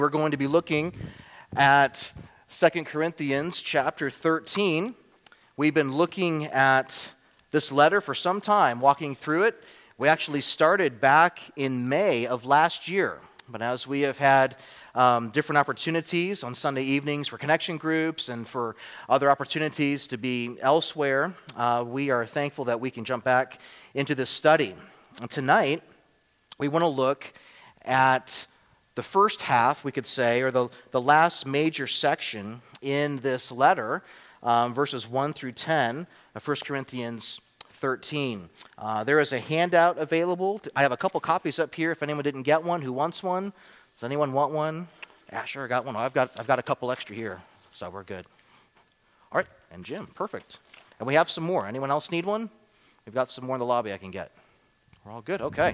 We're going to be looking at 2 Corinthians chapter 13. We've been looking at this letter for some time, walking through it. We actually started back in May of last year. But as we have had different opportunities on Sunday evenings for connection groups and for other opportunities to be elsewhere, we are thankful that we can jump back into this study. And tonight, we want to look at the first half, we could say, or the last major section in this letter, verses 1 through 10 of 1 Corinthians 13. There is a handout available. I have a couple copies up here if anyone didn't get one. Who wants one? Does anyone want one? Yeah, sure, I got one. I've got a couple extra here, so we're good. All right, and Jim, perfect. And we have some more. Anyone else need one? We've got some more in the lobby I can get. We're all good? Okay.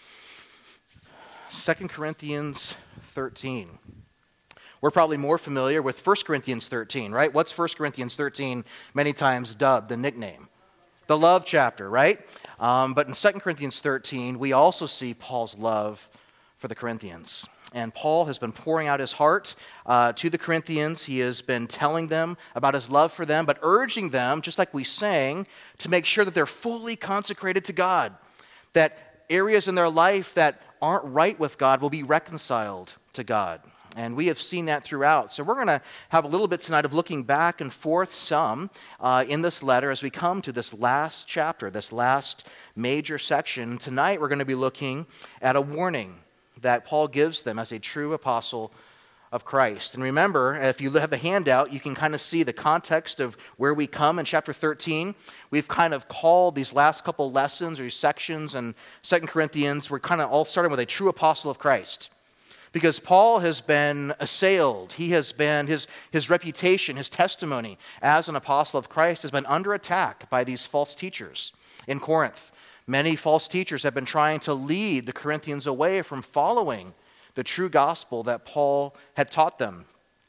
2 Corinthians 13. We're probably more familiar with 1 Corinthians 13, right? What's 1 Corinthians 13 many times dubbed the nickname? The love chapter, right? But in 2 Corinthians 13, we also see Paul's love for the Corinthians. And Paul has been pouring out his heart to the Corinthians. He has been telling them about his love for them, but urging them, just like we sang, to make sure that they're fully consecrated to God, that areas in their life that aren't right with God will be reconciled to God. And we have seen that throughout. So we're going to have a little bit tonight of looking back and forth some in this letter as we come to this last chapter, this last major section. Tonight we're going to be looking at a warning that Paul gives them as a true apostle of Christ. And remember, if you have a handout, you can kind of see the context of where we come in chapter 13. We've kind of called these last couple lessons or sections in 2 Corinthians, we're kind of all starting with a true apostle of Christ. Because Paul has been assailed. He has been, his reputation, his testimony as an apostle of Christ has been under attack by these false teachers in Corinth. Many false teachers have been trying to lead the Corinthians away from following the true gospel that Paul had taught them.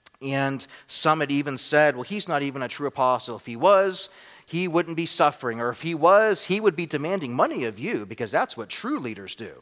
And some had even said, well, he's not even a true apostle. If he was, he wouldn't be suffering. Or if he was, he would be demanding money of you, because that's what true leaders do.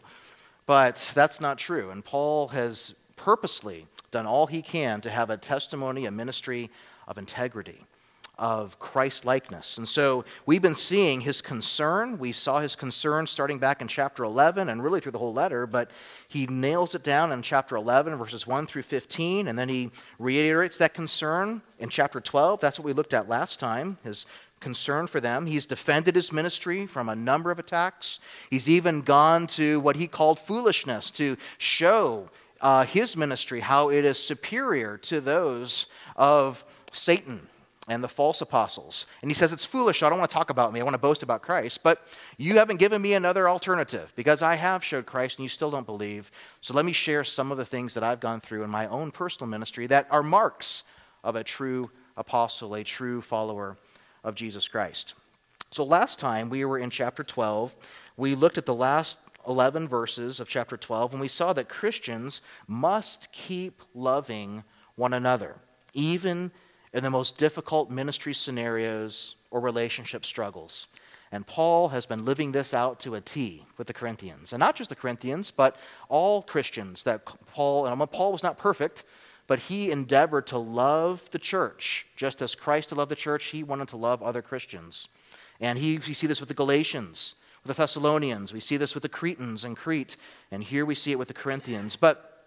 But that's not true. And Paul has purposely done all he can to have a testimony, a ministry of integrity, of Christ-likeness. And so we've been seeing his concern. We saw his concern starting back in chapter 11 and really through the whole letter, but he nails it down in chapter 11, verses 1 through 15, and then he reiterates that concern in chapter 12. That's what we looked at last time, his concern for them. He's defended his ministry from a number of attacks. He's even gone to what he called foolishness to show his ministry, how it is superior to those of Satan and the false apostles. And he says, it's foolish. I don't want to talk about me. I want to boast about Christ. But you haven't given me another alternative because I have showed Christ and you still don't believe. So let me share some of the things that I've gone through in my own personal ministry that are marks of a true apostle, a true follower of Jesus Christ. So last time we were in chapter 12. We looked at the last 11 verses of chapter 12, and we saw that Christians must keep loving one another, even in the most difficult ministry scenarios or relationship struggles. And Paul has been living this out to a T with the Corinthians. And not just the Corinthians, but all Christians that Paul was not perfect, but he endeavored to love the church. Just as Christ had loved the church, he wanted to love other Christians. And we see this with the Galatians, with the Thessalonians. We see this with the Cretans in Crete. And here we see it with the Corinthians. But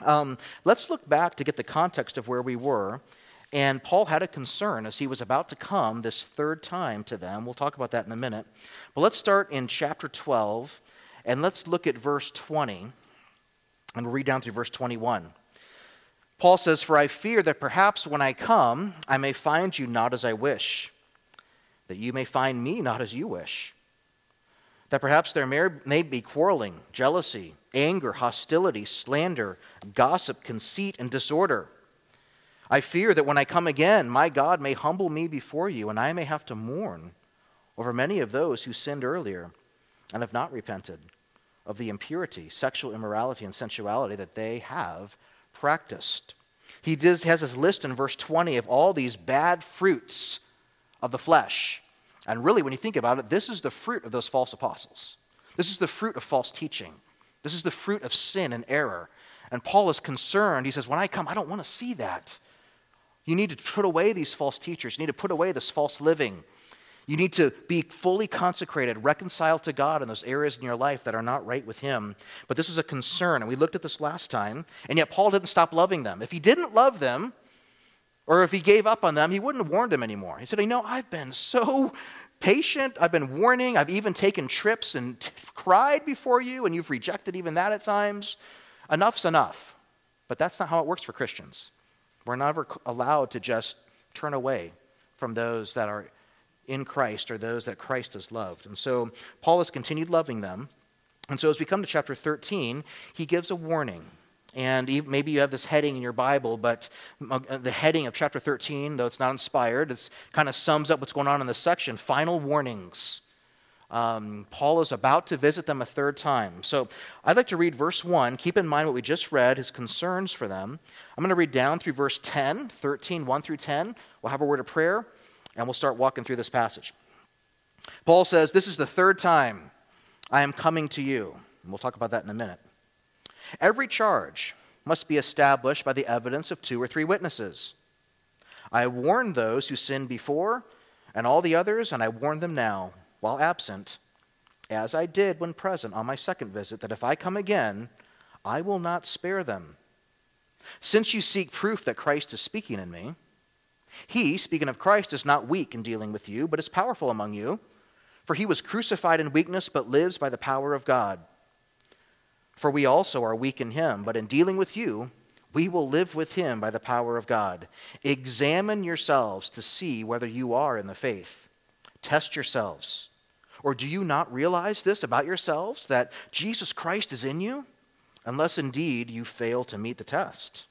let's look back to get the context of where we were. And Paul had a concern as he was about to come this third time to them. We'll talk about that in a minute. But let's start in chapter 12, and let's look at verse 20. And we'll read down through verse 21. Paul says, "For I fear that perhaps when I come, I may find you not as I wish, that you may find me not as you wish. That perhaps there may be quarreling, jealousy, anger, hostility, slander, gossip, conceit, and disorder. I fear that when I come again, my God may humble me before you, and I may have to mourn over many of those who sinned earlier and have not repented of the impurity, sexual immorality, and sensuality that they have practiced." He has his list in verse 20 of all these bad fruits of the flesh. And really, when you think about it, this is the fruit of those false apostles. This is the fruit of false teaching. This is the fruit of sin and error. And Paul is concerned. He says, when I come, I don't want to see that. You need to put away these false teachers. You need to put away this false living. You need to be fully consecrated, reconciled to God in those areas in your life that are not right with him. But this is a concern, and we looked at this last time, and yet Paul didn't stop loving them. If he didn't love them, or if he gave up on them, he wouldn't have warned them anymore. He said, I've been so patient. I've been warning. I've even taken trips and cried before you, and you've rejected even that at times. Enough's enough. But that's not how it works for Christians. We're never allowed to just turn away from those that are in Christ or those that Christ has loved. And so Paul has continued loving them. And so as we come to chapter 13, he gives a warning. And maybe you have this heading in your Bible, but the heading of chapter 13, though it's not inspired, it kind of sums up what's going on in this section, final warnings. Paul is about to visit them a third time. So I'd like to read verse 1. Keep in mind what we just read, his concerns for them. I'm going to read down through verse 10, 13, 1 through 10. We'll have a word of prayer, and we'll start walking through this passage. Paul says, "This is the third time I am coming to you." And we'll talk about that in a minute. "Every charge must be established by the evidence of 2 or 3 witnesses. I warned those who sinned before and all the others, and I warn them now, while absent, as I did when present on my second visit, that if I come again, I will not spare them. Since you seek proof that Christ is speaking in me, he, speaking of Christ, is not weak in dealing with you, but is powerful among you. For he was crucified in weakness, but lives by the power of God. For we also are weak in him, but in dealing with you, we will live with him by the power of God. Examine yourselves to see whether you are in the faith. Test yourselves. Or do you not realize this about yourselves, that Jesus Christ is in you, unless indeed you fail to meet the test?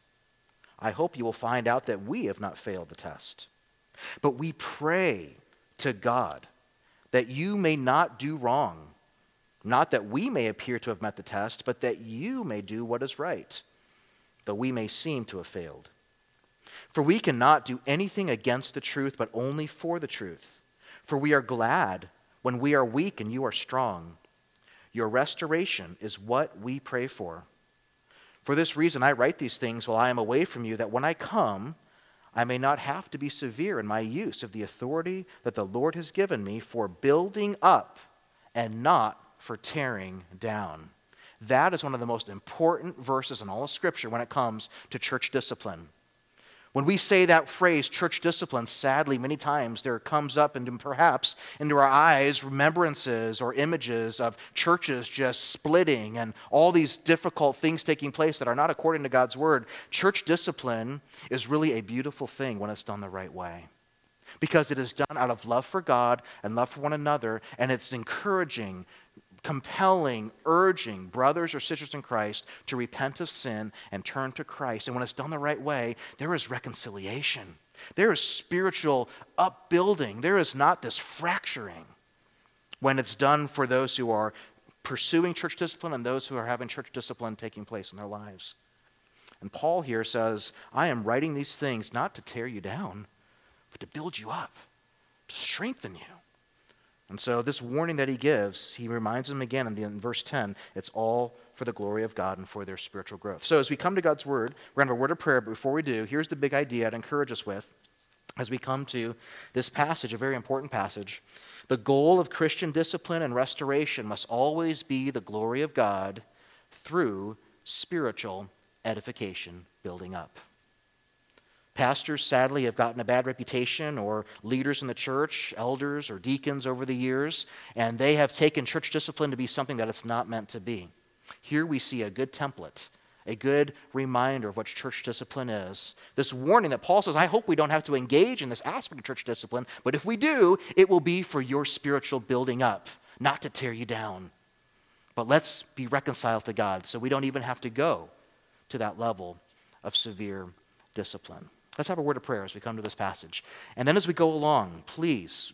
I hope you will find out that we have not failed the test. But we pray to God that you may not do wrong, not that we may appear to have met the test, but that you may do what is right, though we may seem to have failed. For we cannot do anything against the truth, but only for the truth. For we are glad when we are weak and you are strong. Your restoration is what we pray for. For this reason I write these things while I am away from you, that when I come, I may not have to be severe in my use of the authority that the Lord has given me for building up and not for tearing down. That is one of the most important verses in all of Scripture when it comes to church discipline. When we say that phrase, church discipline, sadly, many times there comes up into perhaps into our eyes remembrances or images of churches just splitting and all these difficult things taking place that are not according to God's word. Church discipline is really a beautiful thing when it's done the right way, because it is done out of love for God and love for one another, and it's encouraging, compelling, urging brothers or sisters in Christ to repent of sin and turn to Christ. And when it's done the right way, there is reconciliation. There is spiritual upbuilding. There is not this fracturing when it's done for those who are pursuing church discipline and those who are having church discipline taking place in their lives. And Paul here says, I am writing these things not to tear you down, but to build you up, to strengthen you. And so this warning that he gives, he reminds them again in verse 10, it's all for the glory of God and for their spiritual growth. So as we come to God's word, we're going to have a word of prayer, but before we do, here's the big idea I'd encourage us with as we come to this passage, a very important passage. The goal of Christian discipline and restoration must always be the glory of God through spiritual edification, building up. Pastors, sadly, have gotten a bad reputation, or leaders in the church, elders or deacons over the years, and they have taken church discipline to be something that it's not meant to be. Here we see a good template, a good reminder of what church discipline is. This warning that Paul says, I hope we don't have to engage in this aspect of church discipline, but if we do, it will be for your spiritual building up, not to tear you down. But let's be reconciled to God so we don't even have to go to that level of severe discipline. Let's have a word of prayer as we come to this passage. And then as we go along, please,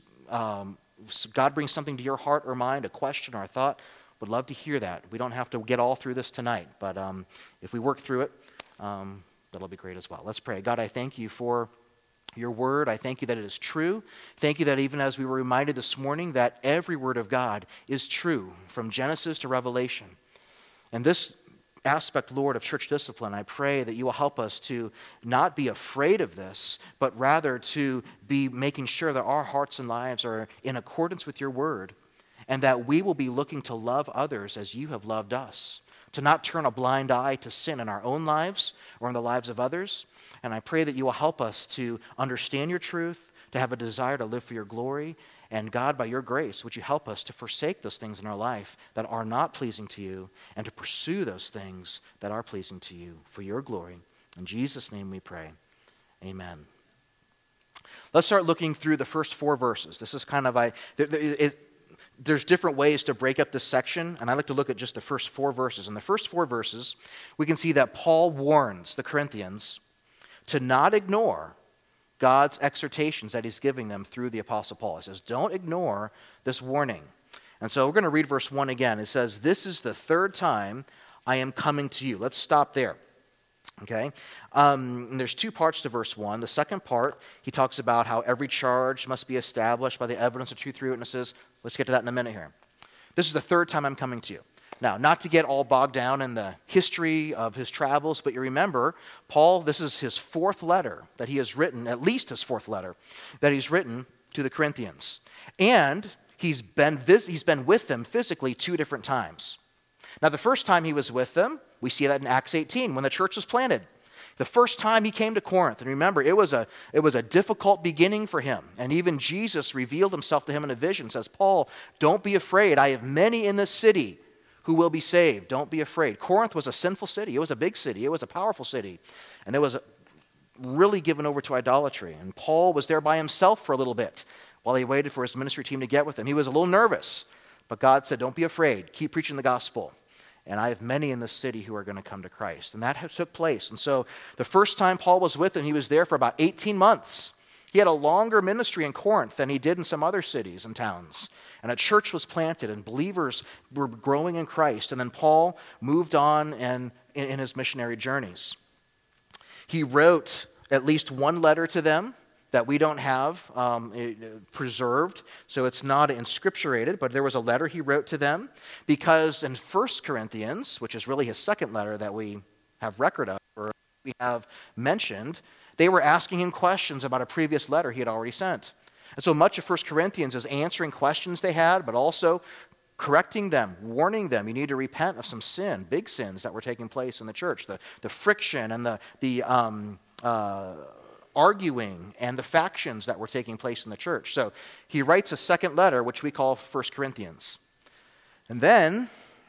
God brings something to your heart or mind, a question or a thought, would love to hear that. We don't have to get all through this tonight, but if we work through it, that'll be great as well. Let's pray. God, I thank you for your word. I thank you that it is true. Thank you that even as we were reminded this morning that every word of God is true from Genesis to Revelation. And this aspect, Lord, of church discipline, I pray that you will help us to not be afraid of this, but rather to be making sure that our hearts and lives are in accordance with your word, and that we will be looking to love others as you have loved us, to not turn a blind eye to sin in our own lives or in the lives of others. And I pray that you will help us to understand your truth, to have a desire to live for your glory. And God, by your grace, would you help us to forsake those things in our life that are not pleasing to you and to pursue those things that are pleasing to you for your glory. In Jesus' name we pray. Amen. Let's start looking through the first 4 verses. This is kind of there's different ways to break up this section, and I like to look at just the first 4 verses. In the first 4 verses, we can see that Paul warns the Corinthians to not ignore God's exhortations that he's giving them through the Apostle Paul. He says, don't ignore this warning. And so we're going to read verse 1 again. It says, this is the 3rd time I am coming to you. Let's stop there. Okay? And there's 2 parts to verse 1. The second part, he talks about how every charge must be established by the evidence of 2 or 3 witnesses. Let's get to that in a minute here. This is the 3rd time I'm coming to you. Now, not to get all bogged down in the history of his travels, but you remember, Paul, this is his 4th letter that he has written, at least his 4th letter that he's written to the Corinthians. And he's been with them physically 2 different times. Now, the first time he was with them, we see that in Acts 18, when the church was planted. The first time he came to Corinth, and remember, it was a difficult beginning for him. And even Jesus revealed himself to him in a vision, says, Paul, don't be afraid. I have many in this city who will be saved. Don't be afraid. Corinth was a sinful city. It was a big city. It was a powerful city. And it was really given over to idolatry. And Paul was there by himself for a little bit while he waited for his ministry team to get with him. He was a little nervous, but God said, don't be afraid. Keep preaching the gospel. And I have many in this city who are going to come to Christ. And that took place. And so the first time Paul was with him, he was there for about 18 months. He had a longer ministry in Corinth than he did in some other cities and towns. And a church was planted and believers were growing in Christ. And then Paul moved on in his missionary journeys. He wrote at least 1 letter to them that we don't have preserved, so it's not inscripturated, but there was a letter he wrote to them because in 1 Corinthians, which is really his 2nd letter that we have record of, or we have mentioned, they were asking him questions about a previous letter he had already sent. And so much of 1 Corinthians is answering questions they had, but also correcting them, warning them, you need to repent of some sin, big sins that were taking place in the church, the friction and the arguing and the factions that were taking place in the church. So he writes a 2nd letter, which we call 1 Corinthians. And then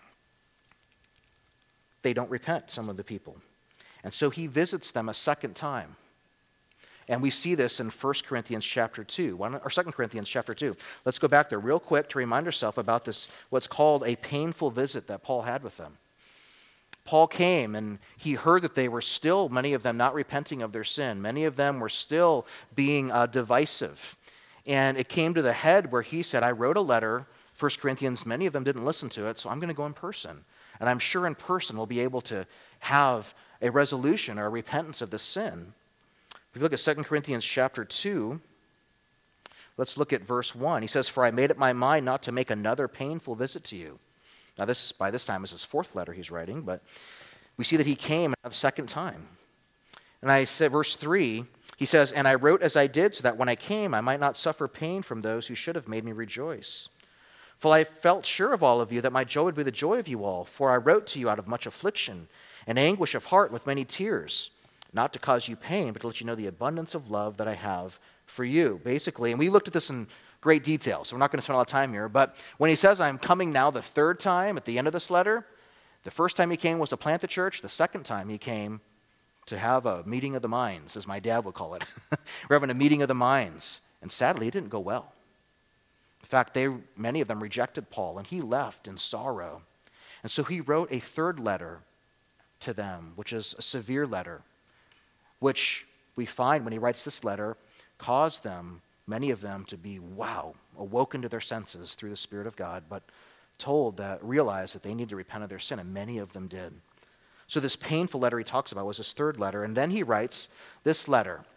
they don't repent, some of the people. And so he visits them a 2nd time. And we see this in 1 Corinthians chapter 2, or 2 Corinthians chapter 2. Let's go back there real quick to remind ourselves about this, what's called a painful visit that Paul had with them. Paul came and he heard that they were still, many of them, not repenting of their sin. Many of them were still being divisive. And it came to the head where he said, I wrote a letter, 1 Corinthians, many of them didn't listen to it, so I'm going to go in person. And I'm sure in person we'll be able to have a resolution or a repentance of this sin. If we look at 2 Corinthians chapter 2, let's look at verse 1. He says, for I made up my mind not to make another painful visit to you. Now, this by this time is his 4th letter he's writing, but we see that he came a 2nd time. And I said, verse 3, he says, and I wrote as I did so that when I came I might not suffer pain from those who should have made me rejoice. For I felt sure of all of you that my joy would be the joy of you all, for I wrote to you out of much affliction and anguish of heart with many tears, not to cause you pain, but to let you know the abundance of love that I have for you. Basically, and we looked at this in great detail, so we're not going to spend a lot of time here, but when he says, I'm coming now the 3rd time at the end of this letter, the first time he came was to plant the church. The 2nd time he came to have a meeting of the minds, as my dad would call it. We're having a meeting of the minds. And sadly, it didn't go well. In fact, many of them rejected Paul, and he left in sorrow. And so he wrote a 3rd letter to them, which is a severe letter, which we find when he writes this letter caused them, many of them, to be, awoken to their senses through the Spirit of God, but realized that they need to repent of their sin, and many of them did. So this painful letter he talks about was his 3rd letter, and then he writes this letter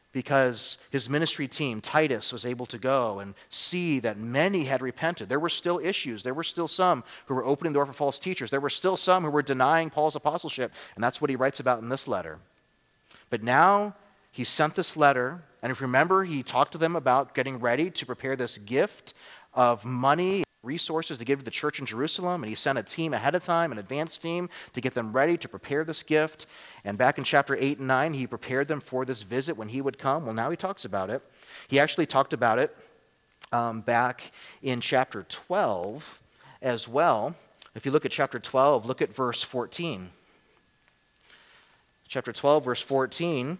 because his ministry team, Titus, was able to go and see that many had repented. There were still issues. There were still some who were opening the door for false teachers. There were still some who were denying Paul's apostleship, and that's what he writes about in this letter. But now he sent this letter, and if you remember, he talked to them about getting ready to prepare this gift of money, resources to give to the church in Jerusalem, and he sent a team ahead of time, an advanced team, to get them ready to prepare this gift. And back in chapter 8 and 9, he prepared them for this visit when he would come. Well, now he talks about it. He actually talked about it back in chapter 12 as well. If you look at chapter 12, look at verse 14. Chapter 12, verse 14,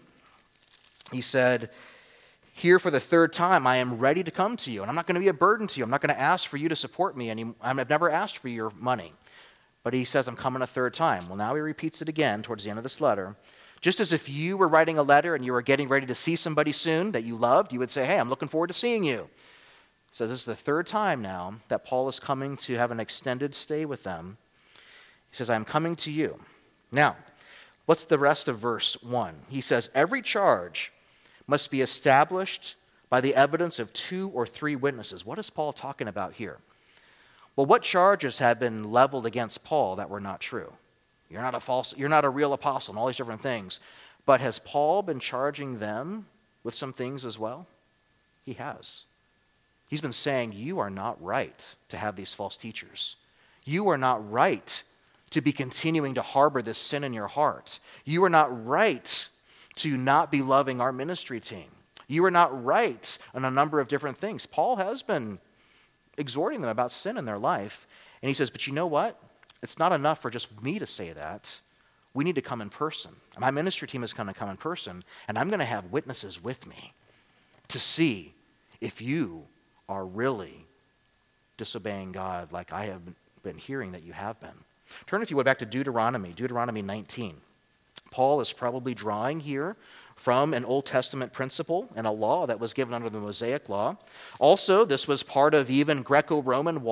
he said, "Here for the third time, I am ready to come to you, and I'm not going to be a burden to you. I'm not going to ask for you to support me. I've never asked for your money." But he says, "I'm coming a third time." Well, now he repeats it again towards the end of this letter. Just as if you were writing a letter and you were getting ready to see somebody soon that you loved, you would say, "Hey, I'm looking forward to seeing you." He says this is the third time now that Paul is coming to have an extended stay with them. He says, "I am coming to you." Now, what's the rest of verse 1? He says, "Every charge must be established by the evidence of 2 or 3 witnesses." What is Paul talking about here? Well, what charges have been leveled against Paul that were not true? You're not a real apostle, and all these different things. But has Paul been charging them with some things as well? He has. He's been saying, you are not right to have these false teachers. You are not right to be continuing to harbor this sin in your heart. You are not right to not be loving our ministry team. You are not right on a number of different things. Paul has been exhorting them about sin in their life. And he says, but you know what? It's not enough for just me to say that. We need to come in person. My ministry team is going to come in person, and I'm going to have witnesses with me to see if you are really disobeying God like I have been hearing that you have been. Turn, if you would, back to Deuteronomy 19. Paul is probably drawing here from an Old Testament principle and a law that was given under the Mosaic law. Also, this was part of even Greco-Roman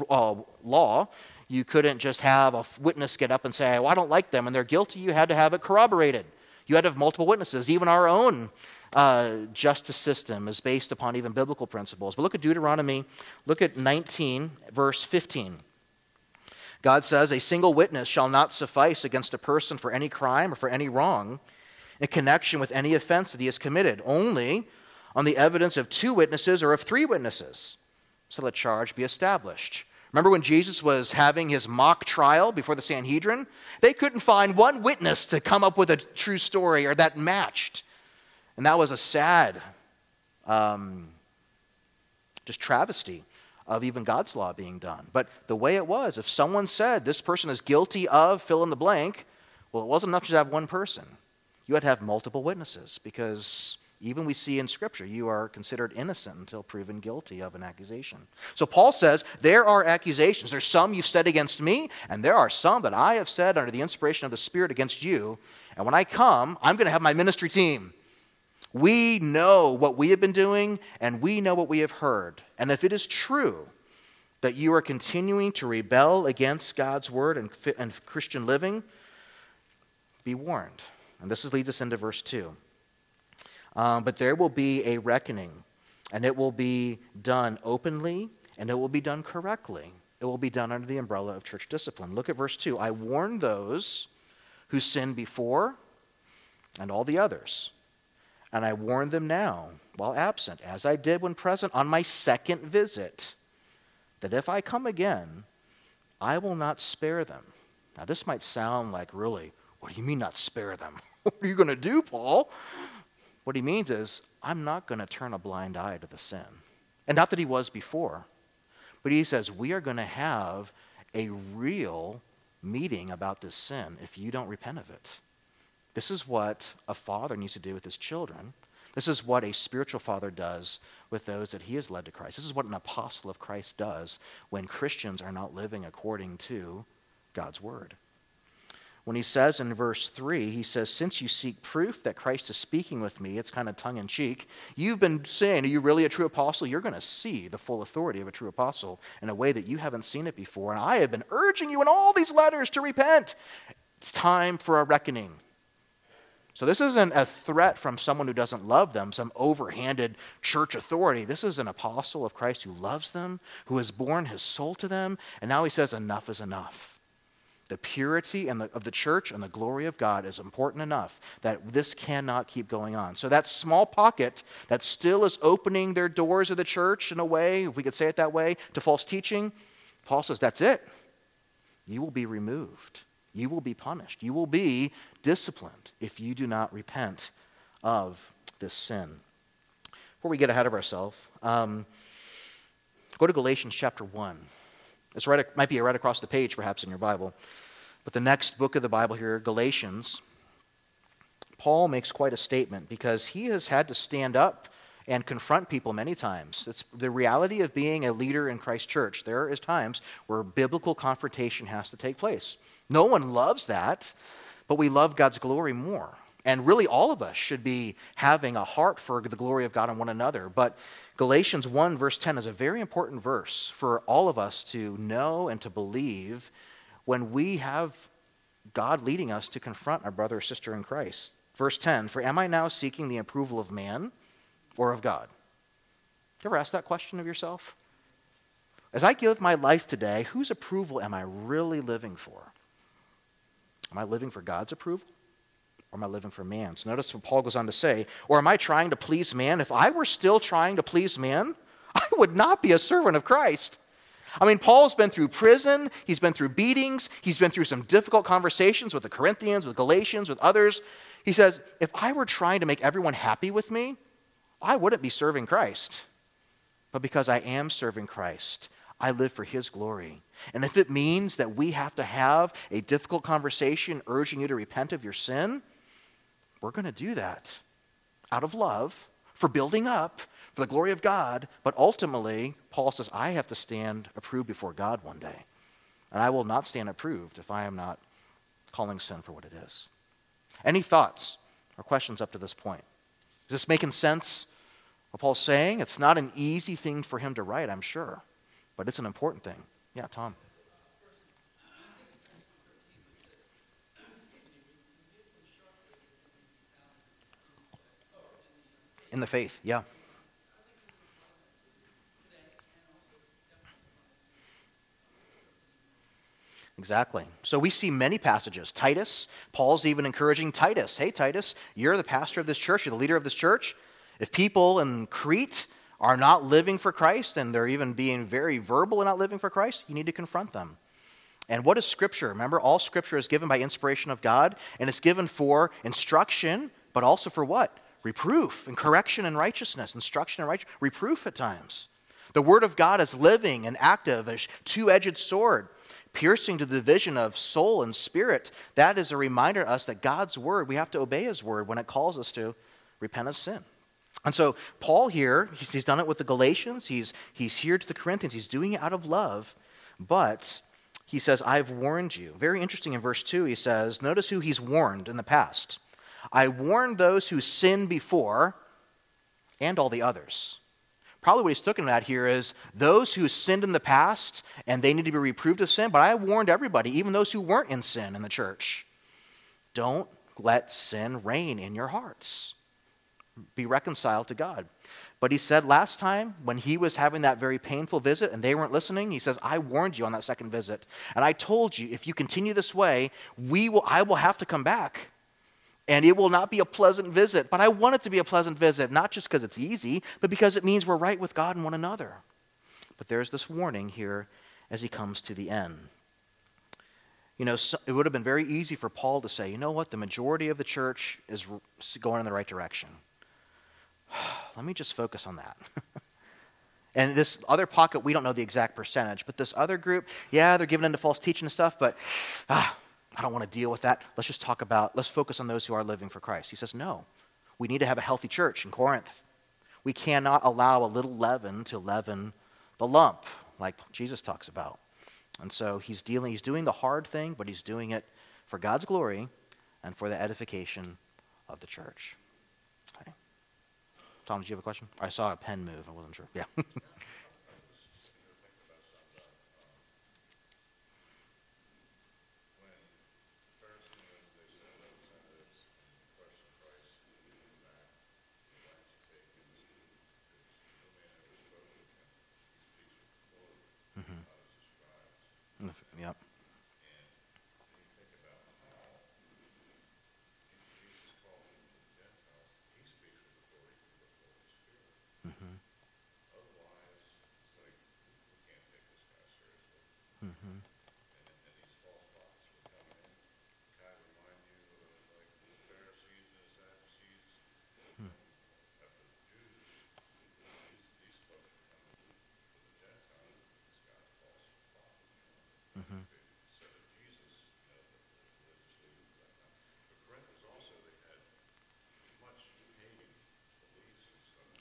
law. You couldn't just have a witness get up and say, well, I don't like them, and they're guilty. You had to have it corroborated. You had to have multiple witnesses. Even our own justice system is based upon even biblical principles. But look at Deuteronomy, look at 19, verse 15. God says, a single witness shall not suffice against a person for any crime or for any wrong in connection with any offense that he has committed, only on the evidence of 2 witnesses or of 3 witnesses, so the charge be established. Remember when Jesus was having his mock trial before the Sanhedrin? They couldn't find one witness to come up with a true story or that matched. And that was a sad just travesty of even God's law being done. But the way it was, if someone said this person is guilty of fill in the blank, well, it wasn't enough to have one person. You had to have multiple witnesses, because even we see in Scripture, you are considered innocent until proven guilty of an accusation. So Paul says, there are accusations. There's some you've said against me, and there are some that I have said under the inspiration of the Spirit against you. And when I come, I'm going to have my ministry team. We know what we have been doing, and we know what we have heard. And if it is true that you are continuing to rebel against God's word and Christian living, be warned. And this leads us into verse 2. But there will be a reckoning, and it will be done openly, and it will be done correctly. It will be done under the umbrella of church discipline. Look at verse 2. I warn those who sinned before and all the others. And I warn them now, while absent, as I did when present on my second visit, that if I come again, I will not spare them. Now this might sound like, really, what do you mean not spare them? What are you going to do, Paul? What he means is, I'm not going to turn a blind eye to the sin. And not that he was before, but he says, we are going to have a real meeting about this sin if you don't repent of it. This is what a father needs to do with his children. This is what a spiritual father does with those that he has led to Christ. This is what an apostle of Christ does when Christians are not living according to God's word. When he says in verse 3, he says, since you seek proof that Christ is speaking with me, it's kind of tongue-in-cheek, you've been saying, are you really a true apostle? You're going to see the full authority of a true apostle in a way that you haven't seen it before. And I have been urging you in all these letters to repent. It's time for a reckoning. So this isn't a threat from someone who doesn't love them, some overhanded church authority. This is an apostle of Christ who loves them, who has borne his soul to them, and now he says enough is enough. The purity of the church and the glory of God is important enough that this cannot keep going on. So that small pocket that still is opening their doors of the church in a way, if we could say it that way, to false teaching, Paul says that's it. You will be removed. You will be punished. You will be disciplined if you do not repent of this sin. Before we get ahead of ourselves, go to Galatians chapter 1. It's might be right across the page, perhaps, in your Bible. But the next book of the Bible here, Galatians, Paul makes quite a statement because he has had to stand up and confront people many times. It's the reality of being a leader in Christ's church. There is times where biblical confrontation has to take place. No one loves that, but we love God's glory more. And really all of us should be having a heart for the glory of God and one another. But Galatians 1 verse 10 is a very important verse for all of us to know and to believe when we have God leading us to confront our brother or sister in Christ. Verse 10, "For am I now seeking the approval of man or of God?" You ever ask that question of yourself? As I give my life today, whose approval am I really living for? Am I living for God's approval? Or am I living for man's? Notice what Paul goes on to say, or am I trying to please man? If I were still trying to please man, I would not be a servant of Christ. I mean, Paul's been through prison, he's been through beatings, he's been through some difficult conversations with the Corinthians, with Galatians, with others. He says, if I were trying to make everyone happy with me, I wouldn't be serving Christ. But because I am serving Christ, I live for his glory. And if it means that we have to have a difficult conversation urging you to repent of your sin, we're going to do that out of love, for building up, for the glory of God. But ultimately, Paul says, I have to stand approved before God one day. And I will not stand approved if I am not calling sin for what it is. Any thoughts or questions up to this point? Is this making sense? What Paul's saying? It's not an easy thing for him to write, I'm sure. But it's an important thing. Yeah, Tom. In the faith, yeah. Exactly. So we see many passages. Titus, Paul's even encouraging Titus. Hey, Titus, you're the pastor of this church. You're the leader of this church. If people in Crete are not living for Christ, and they're even being very verbal and not living for Christ, you need to confront them. And what is Scripture? Remember, all Scripture is given by inspiration of God, and it's given for instruction, but also for what? Reproof and correction and righteousness. Instruction and righteousness. Reproof at times. The Word of God is living and active, a two-edged sword, piercing to the division of soul and spirit. That is a reminder to us that God's Word, we have to obey His Word when it calls us to repent of sin. And so Paul here, he's done it with the Galatians, he's here to the Corinthians, he's doing it out of love, but he says, I've warned you. Very interesting in verse 2, he says, notice who he's warned in the past. I warned those who sinned before and all the others. Probably what he's looking at here is those who sinned in the past and they need to be reproved of sin, but I warned everybody, even those who weren't in sin in the church. Don't let sin reign in your hearts. Be reconciled to God. But he said last time when he was having that very painful visit and they weren't listening, he says, I warned you on that second visit. And I told you, if you continue this way, I will have to come back. And it will not be a pleasant visit. But I want it to be a pleasant visit, not just because it's easy, but because it means we're right with God and one another. But there's this warning here as he comes to the end. You know, it would have been very easy for Paul to say, you know what, the majority of the church is going in the right direction. Let me just focus on that. And this other pocket, we don't know the exact percentage, but this other group, yeah, they're giving into false teaching and stuff, but I don't want to deal with that. Let's focus on those who are living for Christ. He says, no, we need to have a healthy church in Corinth. We cannot allow a little leaven to leaven the lump, like Jesus talks about. And so he's doing the hard thing, but he's doing it for God's glory and for the edification of the church. Okay. Tom, did you have a question? I saw a pen move. I wasn't sure. Yeah.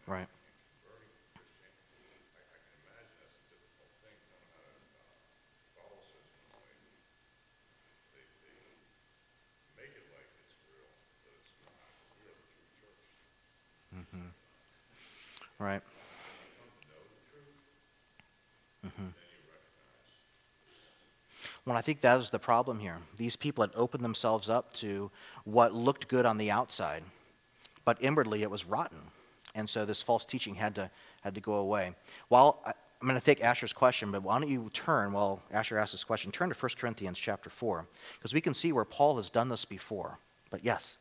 Right. Right. Well, I think that was the problem here. These people had opened themselves up to what looked good on the outside, but inwardly it was rotten. And so this false teaching had to go away. Well, I'm going to take Asher's question, but why don't you turn, while Asher asks this question, turn to 1 Corinthians chapter 4, because we can see where Paul has done this before. But yes.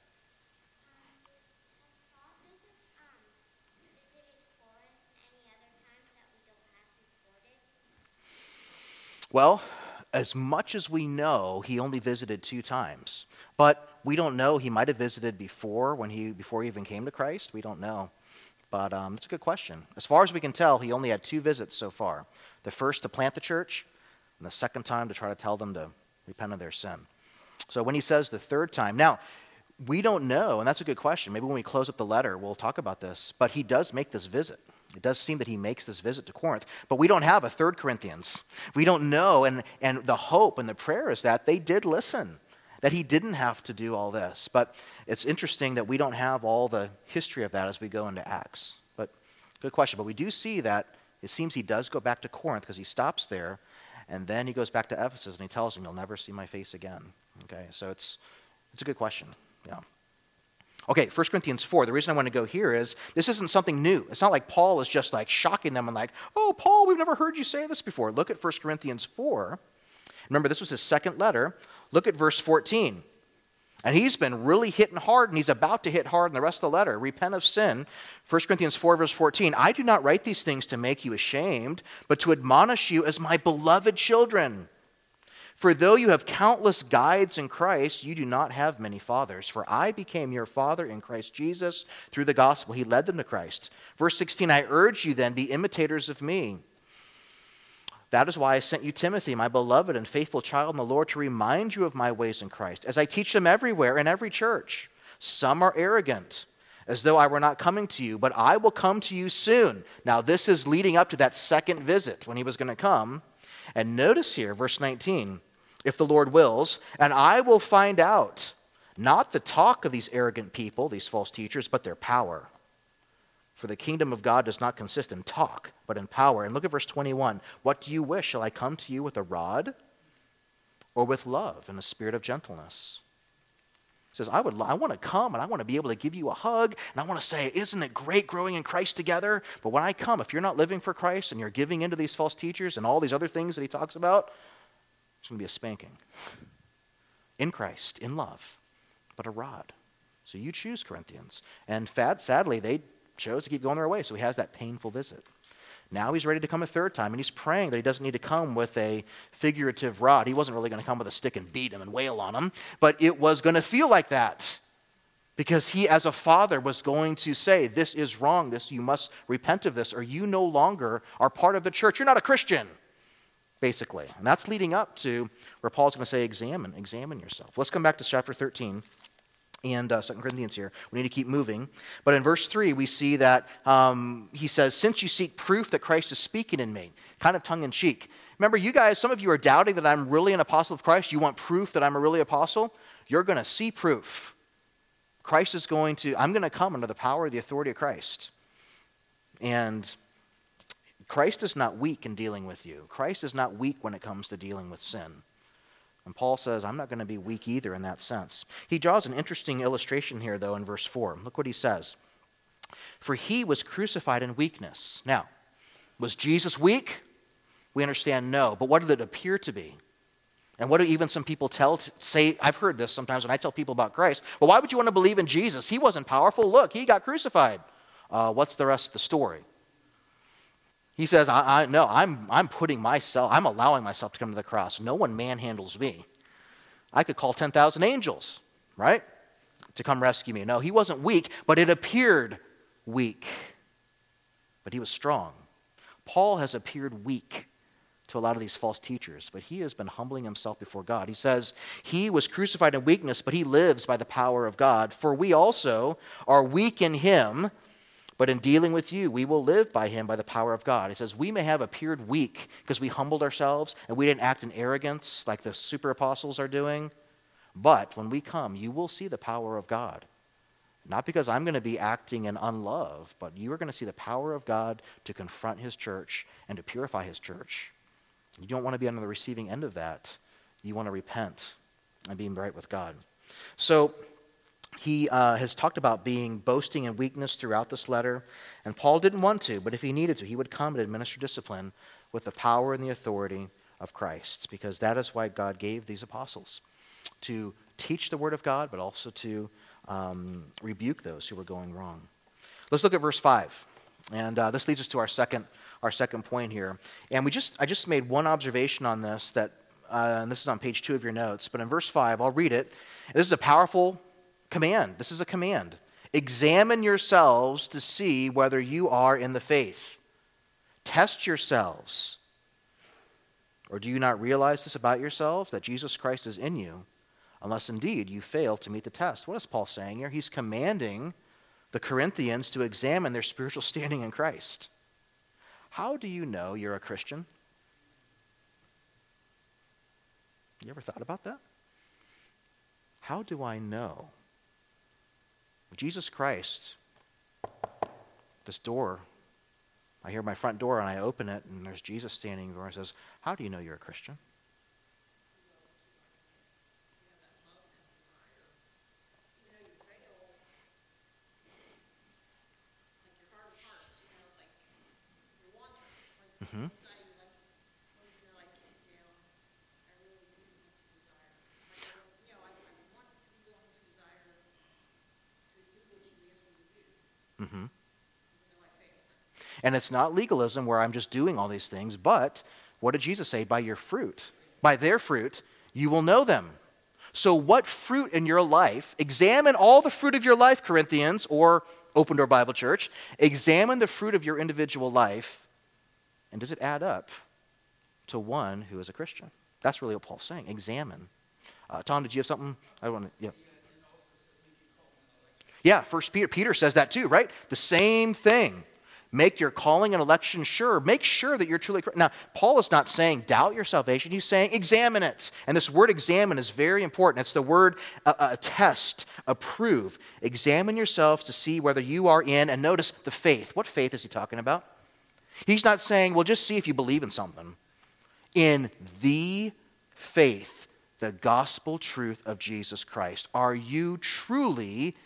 Well, as much as we know, he only visited 2 times. But we don't know. He might have visited before before he even came to Christ. We don't know. But it's a good question. As far as we can tell, he only had 2 visits so far. The first to plant the church, and the second time to try to tell them to repent of their sin. So when he says the 3rd time, now, we don't know, and that's a good question. Maybe when we close up the letter, we'll talk about this. But he does make this visit. It does seem that he makes this visit to Corinth, but we don't have a 3rd Corinthians. We don't know, and the hope and the prayer is that they did listen, that he didn't have to do all this. But it's interesting that we don't have all the history of that as we go into Acts. But good question. But we do see that it seems he does go back to Corinth because he stops there, and then he goes back to Ephesus, and he tells them, "You'll never see my face again." Okay, so it's a good question. Yeah. Okay, 1 Corinthians 4, the reason I want to go here is this isn't something new. It's not like Paul is just like shocking them and like, "Oh, Paul, we've never heard you say this before." Look at 1 Corinthians 4. Remember, this was his 2nd letter. Look at verse 14. And he's been really hitting hard, and he's about to hit hard in the rest of the letter. Repent of sin. 1 Corinthians 4, verse 14. "I do not write these things to make you ashamed, but to admonish you as my beloved children. For though you have countless guides in Christ, you do not have many fathers. For I became your father in Christ Jesus through the gospel." He led them to Christ. Verse 16, "I urge you then, be imitators of me. That is why I sent you Timothy, my beloved and faithful child in the Lord, to remind you of my ways in Christ, as I teach them everywhere in every church. Some are arrogant, as though I were not coming to you, but I will come to you soon." Now this is leading up to that 2nd visit when he was going to come. And notice here, verse 19, "If the Lord wills, and I will find out, not the talk of these arrogant people," these false teachers, "but their power. For the kingdom of God does not consist in talk, but in power." And look at verse 21. "What do you wish? Shall I come to you with a rod, or with love and a spirit of gentleness?" He says, I want to come, and I want to be able to give you a hug, and I want to say, "Isn't it great growing in Christ together?" But when I come, if you're not living for Christ and you're giving into these false teachers and all these other things that he talks about, it's going to be a spanking. In Christ, in love, but a rod. So you choose, Corinthians. And sadly, they chose to keep going their way, so he has that painful visit. Now he's ready to come a 3rd time, and he's praying that he doesn't need to come with a figurative rod. He wasn't really going to come with a stick and beat him and wail on him, but it was going to feel like that. Because he, as a father, was going to say, "This is wrong, you must repent of this, or you no longer are part of the church. You're not a Christian," basically. And that's leading up to where Paul's going to say, examine yourself. Let's come back to chapter 13. And 2 Corinthians here. We need to keep moving. But in verse 3, we see that he says, "Since you seek proof that Christ is speaking in me," kind of tongue-in-cheek. Remember, you guys, some of you are doubting that I'm really an apostle of Christ. You want proof that I'm a really apostle? You're going to see proof. I'm going to come under the power of the authority of Christ. And Christ is not weak in dealing with you. Christ is not weak when it comes to dealing with sin. And Paul says, I'm not going to be weak either in that sense. He draws an interesting illustration here, though, in verse 4. Look what he says. "For he was crucified in weakness." Now, was Jesus weak? We understand no. But what did it appear to be? And what do even some people say? I've heard this sometimes when I tell people about Christ. "Well, why would you want to believe in Jesus? He wasn't powerful. Look, he got crucified." What's the rest of the story? He says, I'm allowing myself to come to the cross. No one manhandles me. I could call 10,000 angels, right, to come rescue me. No, he wasn't weak, but it appeared weak. But he was strong. Paul has appeared weak to a lot of these false teachers, but he has been humbling himself before God. He says, "He was crucified in weakness, but he lives by the power of God. For we also are weak in him, But in dealing with you, we will live by him by the power of God. He says, we may have appeared weak because we humbled ourselves and we didn't act in arrogance like the super apostles are doing. But when we come, you will see the power of God. Not because I'm going to be acting in unlove, but you are going to see the power of God to confront his church and to purify his church. You don't want to be on the receiving end of that. You want to repent and be right with God. So he has talked about being boasting and weakness throughout this letter. And Paul didn't want to, but if he needed to, he would come and administer discipline with the power and the authority of Christ, because that is why God gave these apostles, to teach the word of God, but also to rebuke those who were going wrong. Let's look at verse 5. And this leads us to our second point here. And I just made one observation on this, that, and this is on page 2 of your notes, but in verse 5, I'll read it. This is a powerful command. This is a command. Examine yourselves to see whether you are in the faith. Test yourselves. Or do you not realize this about yourselves, that Jesus Christ is in you, unless indeed you fail to meet the test? What is Paul saying here? He's commanding the Corinthians to examine their spiritual standing in Christ. How do you know you're a Christian? You ever thought about that? How do I know? Jesus Christ, this door, I hear my front door and I open it and there's Jesus standing there and says, how do you know you're a Christian? Mm-hmm. Mm-hmm. And it's not legalism where I'm just doing all these things, but what did Jesus say? By your fruit, by their fruit, you will know them. So what fruit in your life, examine all the fruit of your life, Corinthians, or Open Door Bible Church, examine the fruit of your individual life, and does it add up to one who is a Christian? That's really what Paul's saying. Examine. Tom, did you have something? I want to, yeah. Yeah, First Peter says that too, right? The same thing. Make your calling and election sure. Make sure that you're truly. Now, Paul is not saying doubt your salvation. He's saying examine it. And this word examine is very important. It's the word test, approve. Examine yourselves to see whether you are in, and notice the faith. What faith is he talking about? He's not saying, well, just see if you believe in something. In the faith, the gospel truth of Jesus Christ. Are you truly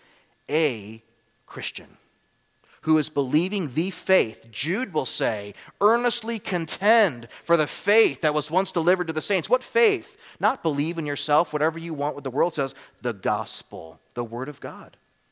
a Christian who is believing the faith? Jude will say, earnestly contend for the faith that was once delivered to the saints. What faith? Not believe in yourself, whatever you want, what the world says. The gospel, the word of God.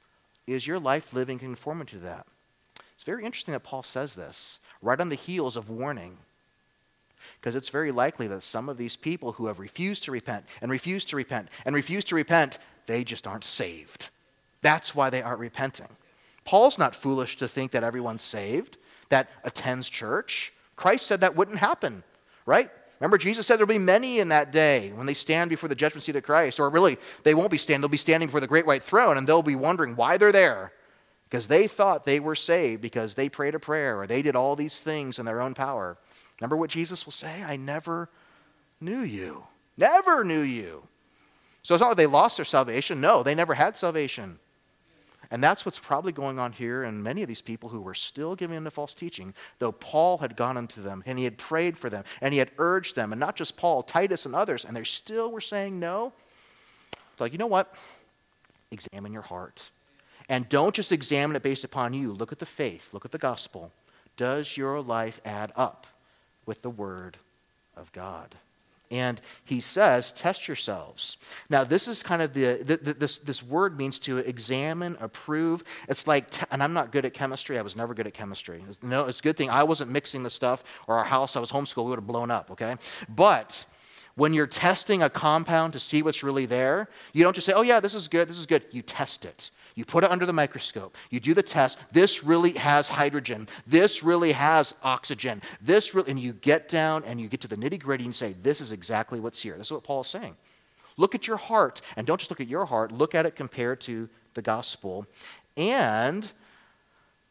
Is your life living conforming to that? It's very interesting that Paul says this right on the heels of warning, because it's very likely that some of these people who have refused to repent and refused to repent and refused to repent, they just aren't saved. That's why they aren't repenting. Paul's not foolish to think that everyone's saved, that attends church. Christ said that wouldn't happen, right? Remember, Jesus said there'll be many in that day when they stand before the judgment seat of Christ. Or really, they won't be standing. They'll be standing before the great white throne, and they'll be wondering why they're there. Because they thought they were saved because they prayed a prayer or they did all these things in their own power. Remember what Jesus will say? I never knew you. Never knew you. So it's not like they lost their salvation. No, they never had salvation. And that's what's probably going on here in many of these people who were still giving into false teaching, though Paul had gone unto them and he had prayed for them and he had urged them, and not just Paul, Titus and others, and they still were saying no. It's like, you know what? Examine your heart. And don't just examine it based upon you. Look at the faith. Look at the gospel. Does your life add up with the word of God? And he says, test yourselves. Now, this is kind of this word means to examine, approve. It's like, and I'm not good at chemistry. I was never good at chemistry. No, it's a good thing I wasn't mixing the stuff, or our house, I was homeschooled, we would have blown up, okay? But when you're testing a compound to see what's really there, you don't just say, oh yeah, this is good. You test it. You put it under the microscope. You do the test. This really has hydrogen. This really has oxygen. And you get down and you get to the nitty-gritty and say, this is exactly what's here. This is what Paul is saying. Look at your heart, and don't just look at your heart. Look at it compared to the gospel. And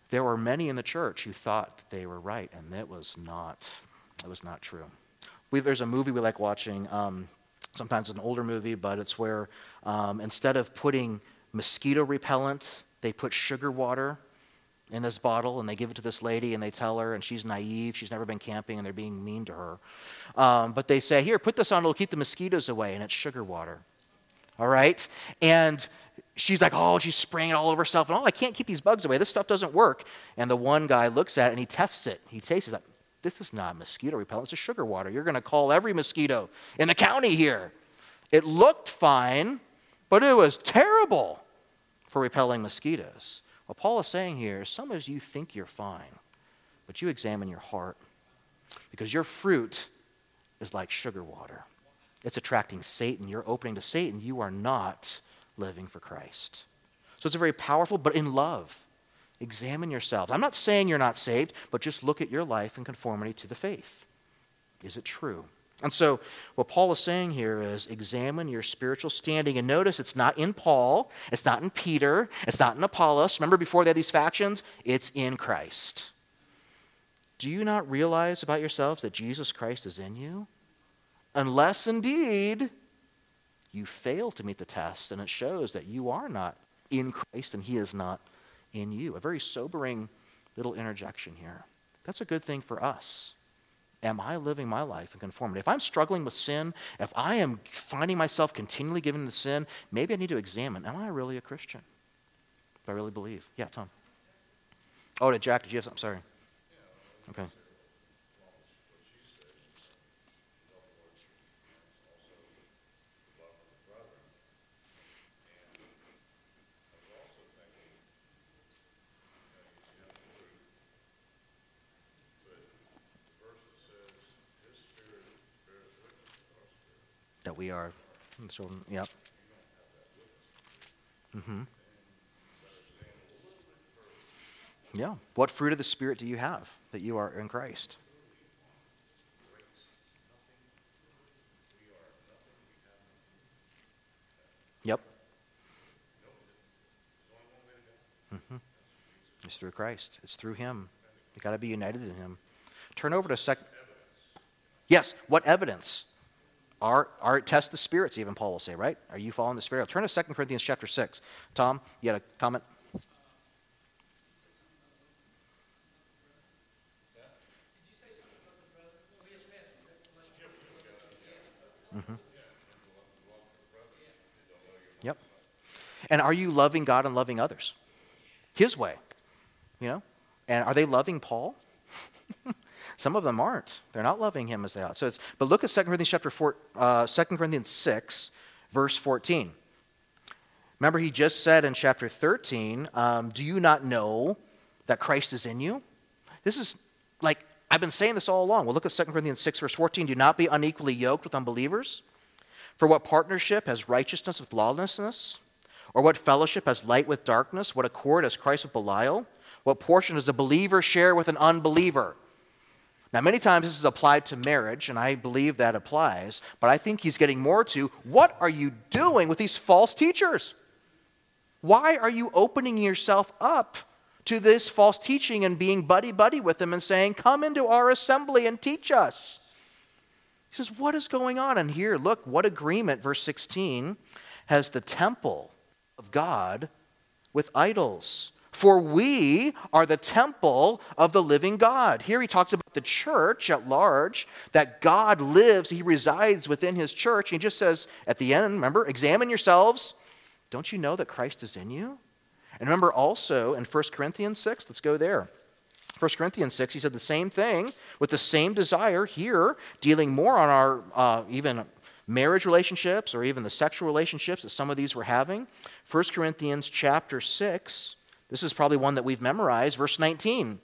There were many in the church who thought that they were right, and it was not true. There's a movie we like watching. Sometimes it's an older movie, but it's where instead of putting mosquito repellent, they put sugar water in this bottle, and they give it to this lady, and they tell her, and she's naive, she's never been camping, and they're being mean to her. But they say, here, put this on, it'll keep the mosquitoes away, and it's sugar water. All right? And she's like, oh, she's spraying it all over herself, and I can't keep these bugs away. This stuff doesn't work. And the one guy looks at it, and he tests it. He tastes it. He's like, this is not mosquito repellent, it's a sugar water. You're going to call every mosquito in the county here. It looked fine, but it was terrible for repelling mosquitoes. What Paul is saying here is some of you think you're fine, but you examine your heart, because your fruit is like sugar water. It's attracting Satan. You're opening to Satan. You are not living for Christ. So it's a very powerful, but in love. Examine yourselves. I'm not saying you're not saved, but just look at your life in conformity to the faith. Is it true? And so what Paul is saying here is examine your spiritual standing. And notice it's not in Paul, it's not in Peter, it's not in Apollos. Remember before they had these factions? It's in Christ. Do you not realize about yourselves that Jesus Christ is in you? Unless indeed you fail to meet the test, and it shows that you are not in Christ and he is not in you. A very sobering little interjection here. That's a good thing for us. Am I living my life in conformity? If I'm struggling with sin, if I am finding myself continually giving to sin, maybe I need to examine, am I really a Christian? Do I really believe? Yeah, Tom. Oh, Jack, did you have something? Sorry. Okay. That we are. So, yep. Mm-hmm. Yeah. What fruit of the Spirit do you have that you are in Christ? Yep. Mm-hmm. It's through Christ. It's through Him. You got to be united in Him. Turn over to second. Yes. What evidence? Our test the spirits, even Paul will say, right? Are you following the Spirit? Turn to 2 Corinthians chapter 6. Tom, you had a comment? Mm-hmm. Yep. And are you loving God and loving others? His way, you know? And are they loving Paul? Some of them aren't. They're not loving him as they ought. But look at 2 Corinthians chapter 4, 2 Corinthians 6, verse 14. Remember, he just said in chapter 13, do you not know that Christ is in you? This is like, I've been saying this all along. Well, look at 2 Corinthians 6, verse 14. Do not be unequally yoked with unbelievers. For what partnership has righteousness with lawlessness? Or what fellowship has light with darkness? What accord has Christ with Belial? What portion does a believer share with an unbeliever? Now, many times this is applied to marriage, and I believe that applies, but I think he's getting more to, what are you doing with these false teachers? Why are you opening yourself up to this false teaching and being buddy-buddy with them and saying, come into our assembly and teach us? He says, what is going on? And here, look, what agreement, verse 16, has the temple of God with idols? For we are the temple of the living God. Here he talks about the church at large, that God lives, he resides within his church. He just says at the end, remember, examine yourselves. Don't you know that Christ is in you? And remember also in 1 Corinthians 6, let's go there. 1 Corinthians 6, he said the same thing with the same desire here, dealing more on our even marriage relationships or even the sexual relationships that some of these were having. 1 Corinthians chapter 6, this is probably one that we've memorized, verse 19.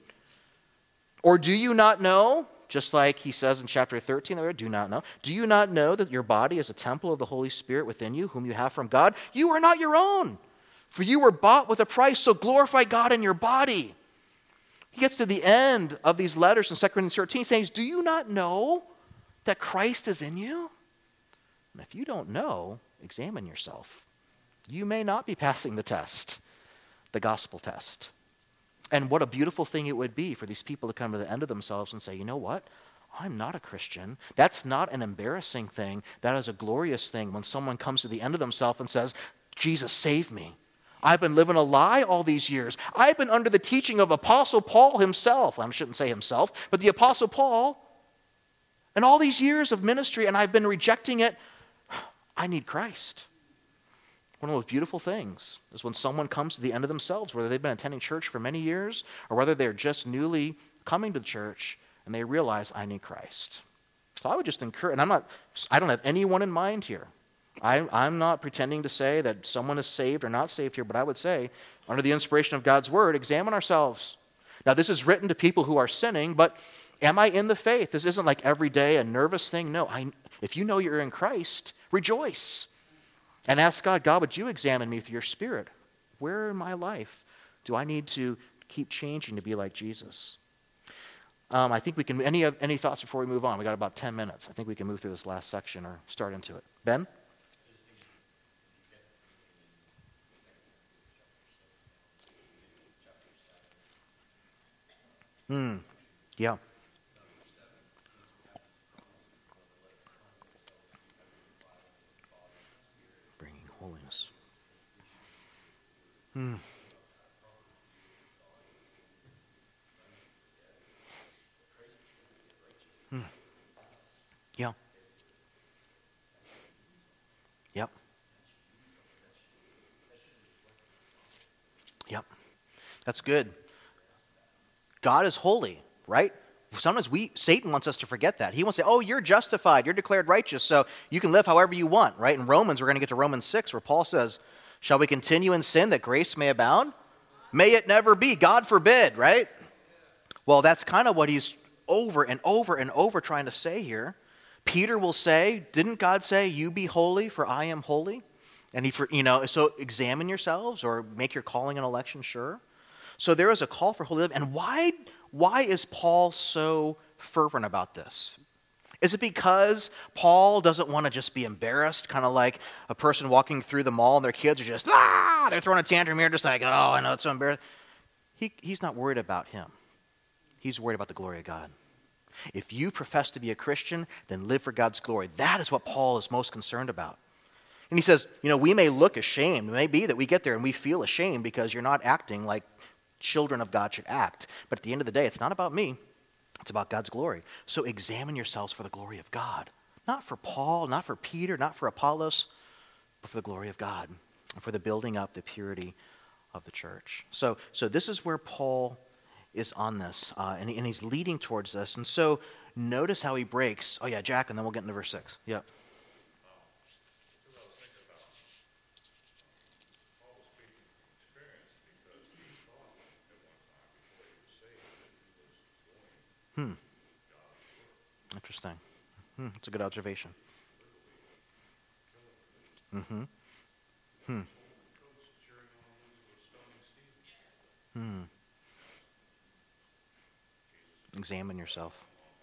Or do you not know, just like he says in chapter 13, do not know. Do you not know that your body is a temple of the Holy Spirit within you, whom you have from God? You are not your own, for you were bought with a price, so glorify God in your body. He gets to the end of these letters in 2 Corinthians 13 saying, do you not know that Christ is in you? And if you don't know, examine yourself. You may not be passing the test, the gospel test. And what a beautiful thing it would be for these people to come to the end of themselves and say, you know what? I'm not a Christian. That's not an embarrassing thing. That is a glorious thing when someone comes to the end of themselves and says, Jesus, save me. I've been living a lie all these years. I've been under the teaching of Apostle Paul himself. I shouldn't say himself, but the Apostle Paul. And all these years of ministry, and I've been rejecting it. I need Christ. One of the most beautiful things is when someone comes to the end of themselves, whether they've been attending church for many years or whether they're just newly coming to church and they realize, I need Christ. So I would just encourage, and I don't have anyone in mind here. I'm not pretending to say that someone is saved or not saved here, but I would say, under the inspiration of God's word, examine ourselves. Now, this is written to people who are sinning, but am I in the faith? This isn't like every day a nervous thing. No, if you know you're in Christ, rejoice. And ask God, God, would you examine me through your Spirit? Where in my life do I need to keep changing to be like Jesus? I think we can, any thoughts before we move on? We got about 10 minutes. I think we can move through this last section or start into it. Ben? Yeah. Bringing holiness. Yeah. Yep. Yep. That's good. God is holy, right? Sometimes Satan wants us to forget that. He wants to say, oh, you're justified, you're declared righteous, so you can live however you want, right? In Romans, we're going to get to Romans 6, where Paul says, shall we continue in sin that grace may abound? May it never be, God forbid, right? Well, that's kind of what he's over and over and over trying to say here. Peter will say, didn't God say, you be holy, for I am holy? And so examine yourselves or make your calling and election sure. So there is a call for holy living. And why is Paul so fervent about this? Is it because Paul doesn't want to just be embarrassed, kind of like a person walking through the mall and their kids are just, they're throwing a tantrum here, just like, oh, I know, it's so embarrassing. He's not worried about him. He's worried about the glory of God. If you profess to be a Christian, then live for God's glory. That is what Paul is most concerned about. And he says, we may look ashamed. It may be that we get there and we feel ashamed because you're not acting like children of God should act. But at the end of the day, it's not about me. It's about God's glory. So examine yourselves for the glory of God. Not for Paul, not for Peter, not for Apollos, but for the glory of God. And for the building up, the purity of the church. So this is where Paul is on this. And he's leading towards this. And so notice how he breaks. Oh yeah, Jack, and then we'll get into verse 6. Yeah. Interesting. That's a good observation. Examine yourself.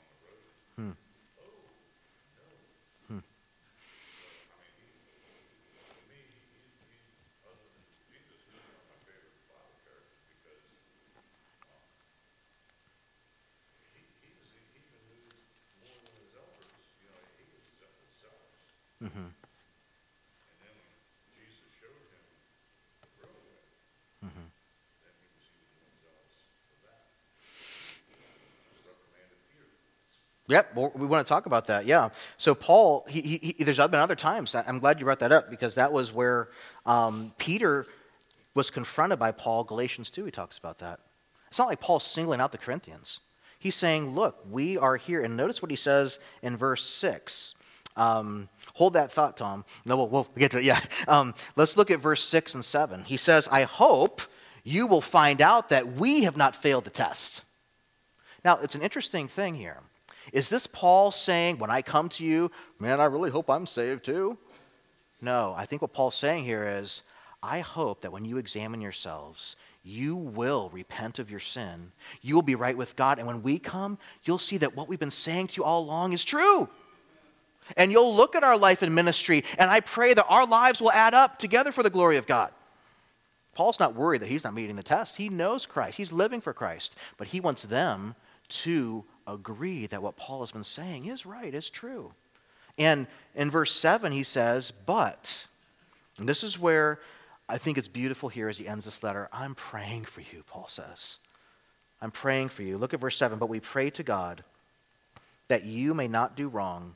Yep, well, we want to talk about that, yeah. So Paul, there's been other times, I'm glad you brought that up, because that was where Peter was confronted by Paul. Galatians 2, he talks about that. It's not like Paul's singling out the Corinthians. He's saying, look, we are here, and notice what he says in verse 6. Hold that thought, Tom. No, we'll get to it, yeah. Let's look at verse 6 and 7. He says, I hope you will find out that we have not failed the test. Now, it's an interesting thing here. Is this Paul saying, when I come to you, man, I really hope I'm saved too? No, I think what Paul's saying here is, I hope that when you examine yourselves, you will repent of your sin. You will be right with God. And when we come, you'll see that what we've been saying to you all along is true. And you'll look at our life and ministry, and I pray that our lives will add up together for the glory of God. Paul's not worried that he's not meeting the test. He knows Christ. He's living for Christ. But he wants them to agree that what Paul has been saying is right, is true. And in verse 7, he says, but, and this is where I think it's beautiful here as he ends this letter. I'm praying for you, Paul says. I'm praying for you. Look at verse 7. But we pray to God that you may not do wrong,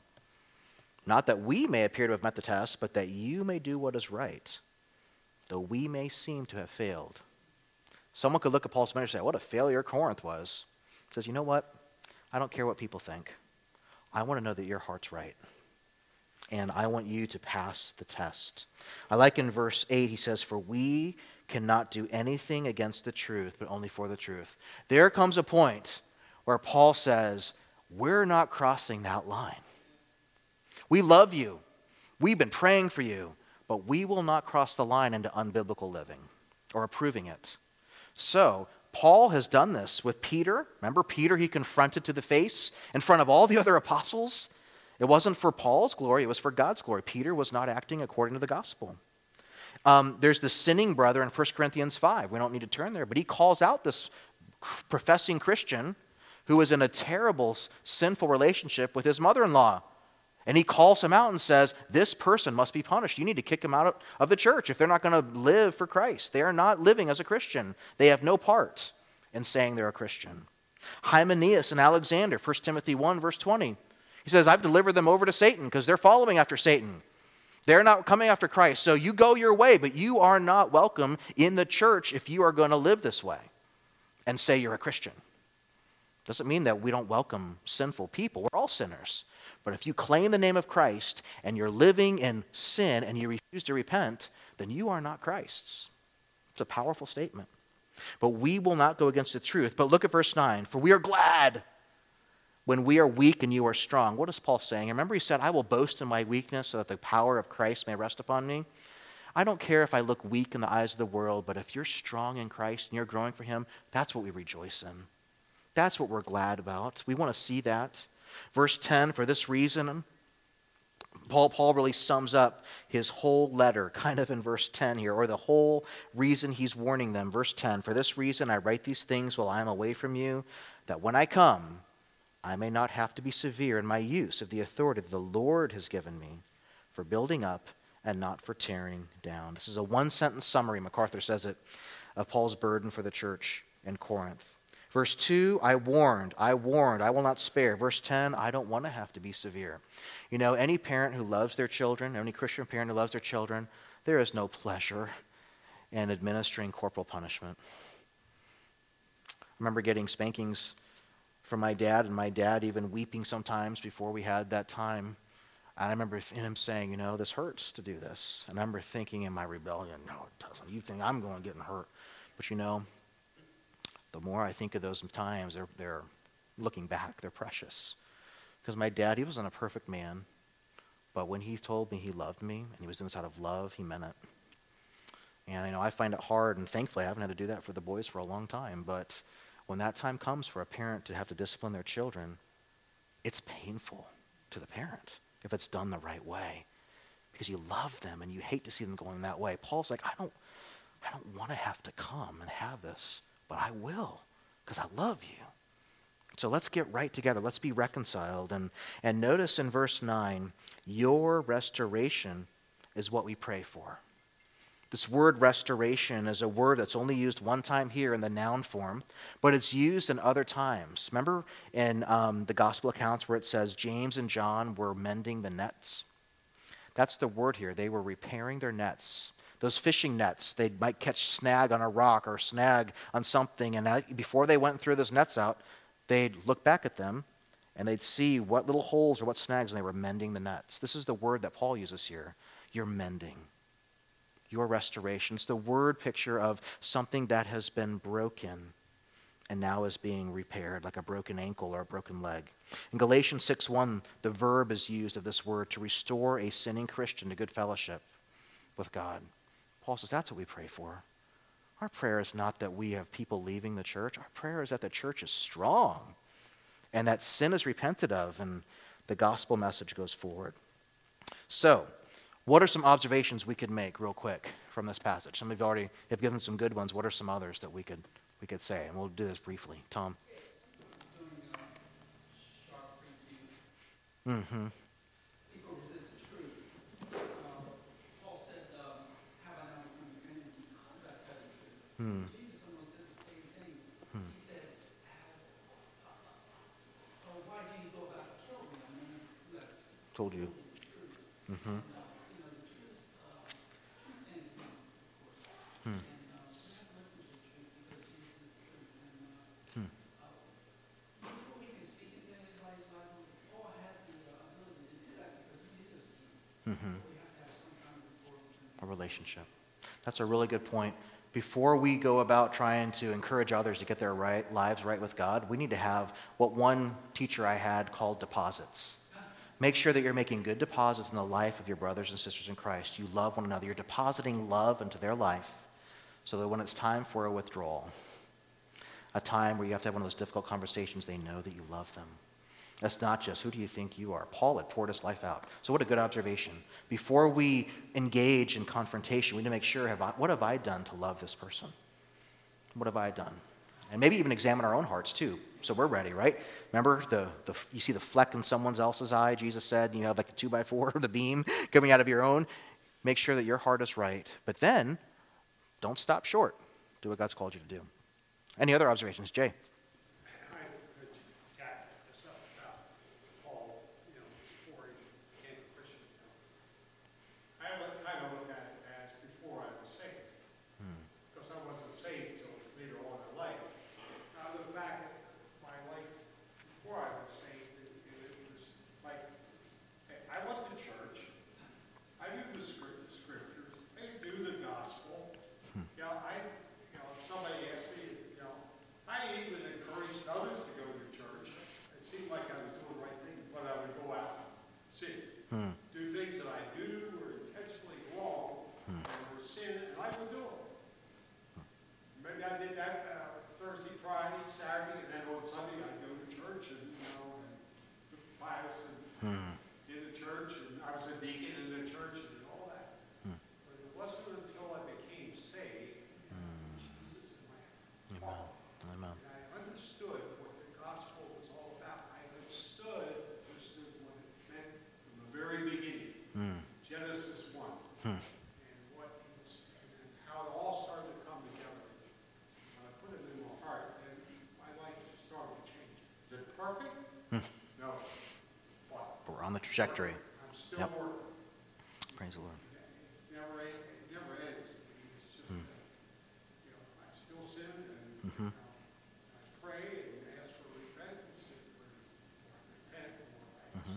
not that we may appear to have met the test, but that you may do what is right, though we may seem to have failed. Someone could look at Paul's ministry and say, what a failure Corinth was. He says, you know what? I don't care what people think. I want to know that your heart's right. And I want you to pass the test. I like in verse 8, he says, for we cannot do anything against the truth, but only for the truth. There comes a point where Paul says, we're not crossing that line. We love you. We've been praying for you, but we will not cross the line into unbiblical living or approving it. So, Paul has done this with Peter. Remember Peter he confronted to the face in front of all the other apostles? It wasn't for Paul's glory, it was for God's glory. Peter was not acting according to the gospel. There's the sinning brother in 1 Corinthians 5. We don't need to turn there, but he calls out this professing Christian who is in a terrible, sinful relationship with his mother-in-law. And he calls him out and says, this person must be punished. You need to kick him out of the church if they're not going to live for Christ. They are not living as a Christian. They have no part in saying they're a Christian. Hymenaeus and Alexander, 1 Timothy 1, verse 20. He says, I've delivered them over to Satan because they're following after Satan. They're not coming after Christ. So you go your way, but you are not welcome in the church if you are going to live this way and say you're a Christian. Doesn't mean that we don't welcome sinful people. We're all sinners. But if you claim the name of Christ and you're living in sin and you refuse to repent, then you are not Christ's. It's a powerful statement. But we will not go against the truth. But look at verse 9. For we are glad when we are weak and you are strong. What is Paul saying? Remember he said, I will boast in my weakness so that the power of Christ may rest upon me. I don't care if I look weak in the eyes of the world, but if you're strong in Christ and you're growing for him, that's what we rejoice in. That's what we're glad about. We want to see that. Verse 10, for this reason, Paul really sums up his whole letter kind of in verse 10 here, or the whole reason he's warning them. Verse 10, for this reason I write these things while I am away from you, that when I come, I may not have to be severe in my use of the authority that the Lord has given me for building up and not for tearing down. This is a one-sentence summary, MacArthur says it, of Paul's burden for the church in Corinth. Verse 2, I warned, I will not spare. Verse 10, I don't want to have to be severe. You know, any parent who loves their children, any Christian parent who loves their children, there is no pleasure in administering corporal punishment. I remember getting spankings from my dad, and my dad even weeping sometimes before we had that time. And I remember him saying, you know, this hurts to do this. And I remember thinking in my rebellion, no, it doesn't. You think I'm going to get hurt. But you know, the more I think of those times, they're looking back, they're precious. Because my dad, he wasn't a perfect man, but when he told me he loved me, and he was doing this out of love, he meant it. And I know I find it hard, and thankfully I haven't had to do that for the boys for a long time, but when that time comes for a parent to have to discipline their children, it's painful to the parent if it's done the right way. Because you love them and you hate to see them going that way. Paul's like, I don't want to have to come and have this, but I will, because I love you. So let's get right together. Let's be reconciled. And notice in verse 9, your restoration is what we pray for. This word restoration is a word that's only used one time here in the noun form, but it's used in other times. Remember in the gospel accounts where it says James and John were mending the nets? That's the word here. They were repairing their nets. Those fishing nets, they might catch snag on a rock or snag on something, and before they went and threw those nets out, they'd look back at them, and they'd see what little holes or what snags, and they were mending the nets. This is the word that Paul uses here. You're mending. Your restoration. It's the word picture of something that has been broken and now is being repaired, like a broken ankle or a broken leg. In Galatians 6:1, the verb is used of this word to restore a sinning Christian to good fellowship with God. Paul says that's what we pray for. Our prayer is not that we have people leaving the church. Our prayer is that the church is strong and that sin is repented of and the gospel message goes forward. So, what are some observations we could make real quick from this passage? Some of you already have given some good ones. What are some others that we could say? And we'll do this briefly. Tom? Mm-hmm. People resist the truth. Paul said, have I not become your enemy because I tell the truth? Hmm. Jesus almost said the same thing. He said, why do you go about to kill me? I mean, who has Told you. the truth? Mm-hmm. The truth stands firm, of course. Hmm. And we have to listen to the truth because Jesus is the truth. And before we can speak into anybody's life, Paul had the ability to do that because he knew this truth. Mm-hmm. We have to have some kind of rapport with him. A relationship. That's a really good point. Before we go about trying to encourage others to get their lives right with God, we need to have what one teacher I had called deposits. Make sure that you're making good deposits in the life of your brothers and sisters in Christ. You love one another. You're depositing love into their life so that when it's time for a withdrawal, a time where you have to have one of those difficult conversations, they know that you love them. That's not just, who do you think you are? Paul had poured his life out. So what a good observation. Before we engage in confrontation, we need to make sure, what have I done to love this person? What have I done? And maybe even examine our own hearts too, so we're ready, right? Remember, you see the fleck in someone else's eye, Jesus said, like the 2x4, the beam coming out of your own. Make sure that your heart is right. But then, don't stop short. Do what God's called you to do. Any other observations? Jay? Do things that I knew were intentionally wrong and were sin, and I would do them. Maybe I did that Thursday, Friday, Saturday, and then on Sunday I'd go to church and class and in the church, and I was a deacon in the church and all that. But it wasn't until I became saved, Jesus in my heart. And I understood what the gospel was all about. I understood what it meant from the very beginning. Genesis 1. And how it all started to come together. When I put it in my heart, then my life started to change. Is it perfect? No. But We're on the trajectory. I'm still working. Praise the Lord. It never ends. It's just I still sin and I pray and ask for repentance and repent more.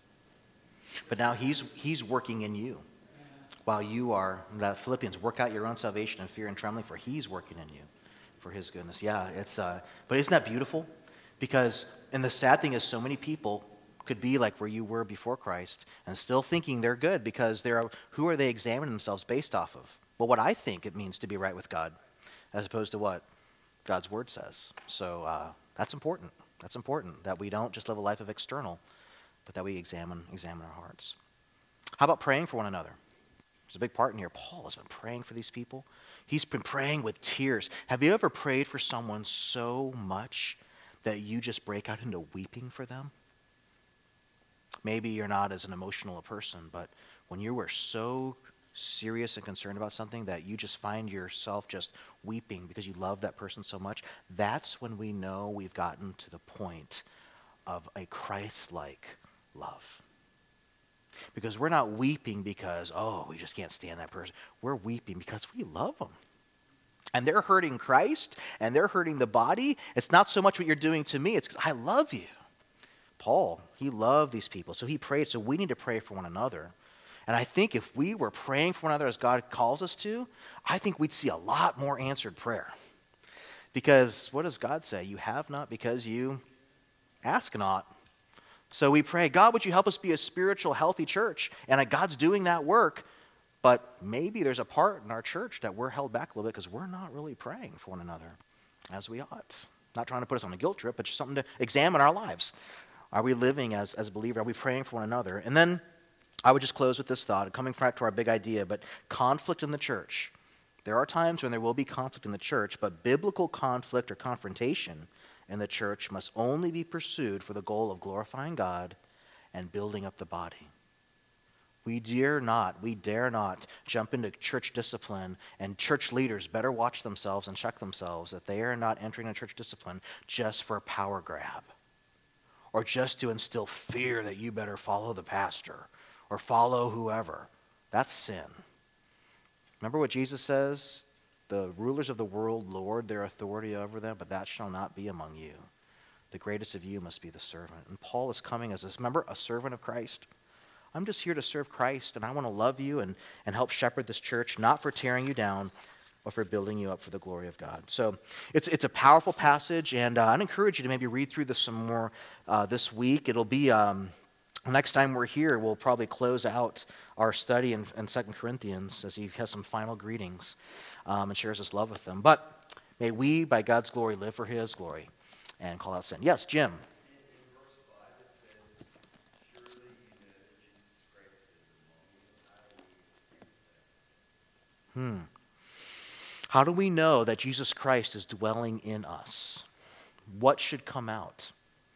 But now he's working in you. While you are, that Philippians, work out your own salvation in fear and trembling, for he's working in you for his goodness. Yeah, but isn't that beautiful? Because, and the sad thing is so many people could be like where you were before Christ and still thinking they're good because who are they examining themselves based off of? Well, what I think it means to be right with God as opposed to what God's word says. So that's important. That's important that we don't just live a life of external, but that we examine our hearts. How about praying for one another? There's a big part in here. Paul has been praying for these people. He's been praying with tears. Have you ever prayed for someone so much that you just break out into weeping for them? Maybe you're not as an emotional a person, but when you were so serious and concerned about something that you just find yourself just weeping because you love that person so much, that's when we know we've gotten to the point of a Christ-like love. Because we're not weeping because, we just can't stand that person. We're weeping because we love them. And they're hurting Christ, and they're hurting the body. It's not so much what you're doing to me, it's because I love you. Paul, he loved these people, so he prayed. So we need to pray for one another. And I think if we were praying for one another as God calls us to, I think we'd see a lot more answered prayer. Because what does God say? You have not because you ask not. So we pray, God, would you help us be a spiritual, healthy church? And God's doing that work, but maybe there's a part in our church that we're held back a little bit because we're not really praying for one another as we ought. Not trying to put us on a guilt trip, but just something to examine our lives. Are we living as a believer? Are we praying for one another? And then I would just close with this thought, coming back to our big idea, but conflict in the church. There are times when there will be conflict in the church, but biblical conflict or confrontation in the church must only be pursued for the goal of glorifying God and building up the body. We dare not jump into church discipline, and church leaders better watch themselves and check themselves that they are not entering a church discipline just for a power grab or just to instill fear that you better follow the pastor or follow whoever. That's sin. Remember what Jesus says? The rulers of the world lord their authority over them, but that shall not be among you. The greatest of you must be the servant. And Paul is coming as a servant of Christ. I'm just here to serve Christ, and I want to love you and help shepherd this church, not for tearing you down, but for building you up for the glory of God. So it's a powerful passage, and I'd encourage you to maybe read through this some more this week. It'll be, next time we're here, we'll probably close out our study in 2 Corinthians as he has some final greetings and shares his love with them. But may we, by God's glory, live for his glory and call out sin. Yes, Jim. How do we know that Jesus Christ is dwelling in us? What should come out?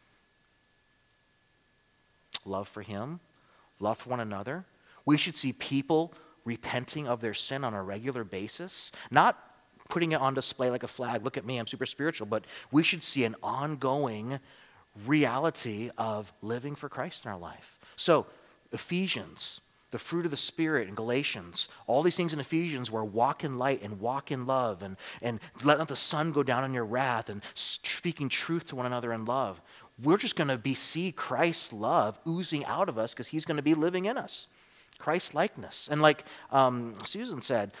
Love for him, love for one another. We should see people repenting of their sin on a regular basis, not putting it on display like a flag. Look at me, I'm super spiritual. But we should see an ongoing reality of living for Christ in our life. So, Ephesians, the fruit of the Spirit in Galatians, all these things in Ephesians where walk in light and walk in love and let not the sun go down on your wrath and speaking truth to one another in love. We're just going to see Christ's love oozing out of us because he's going to be living in us. Christ likeness. And like Susie said,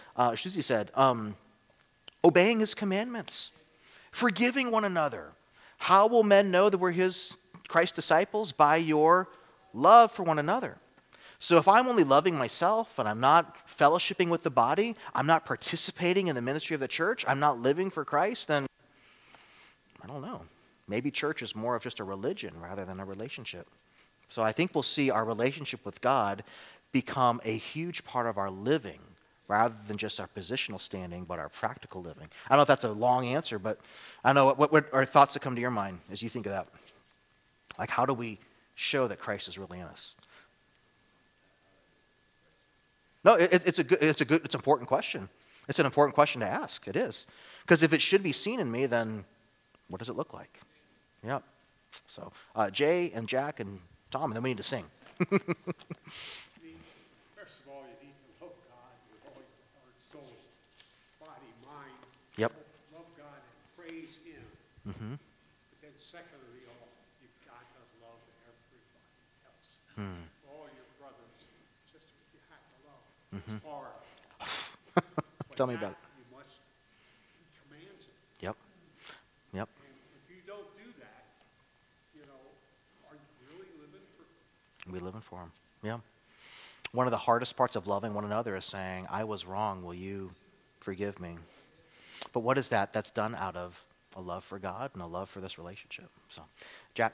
obeying his commandments, forgiving one another. How will men know that we're his Christ disciples? By your love for one another. So if I'm only loving myself and I'm not fellowshipping with the body, I'm not participating in the ministry of the church, I'm not living for Christ, then I don't know. Maybe church is more of just a religion rather than a relationship. So I think we'll see our relationship with God become a huge part of our living rather than just our positional standing, but our practical living. I don't know if that's a long answer, but I know what are thoughts that come to your mind as you think of that? Like, how do we show that Christ is really in us? No, it's an important question. It's an important question to ask. It is. Because if it should be seen in me, then what does it look like? Yep. So Jay and Jack and Tom, and then we need to sing. First of all, you need to love God with all your heart, soul, body, mind. Yep. Love God and praise him. Mm-hmm. But then secondly, you've got to love everybody else. All your brothers and sisters, you have to love. It's hard. Tell me about it. You must, he commands it. Yep. Yep. And if you don't do that, are you really living for We living for him. Yeah. One of the hardest parts of loving one another is saying, I was wrong, will you forgive me? But what is that? That's done out of a love for God and a love for this relationship. So, Jack.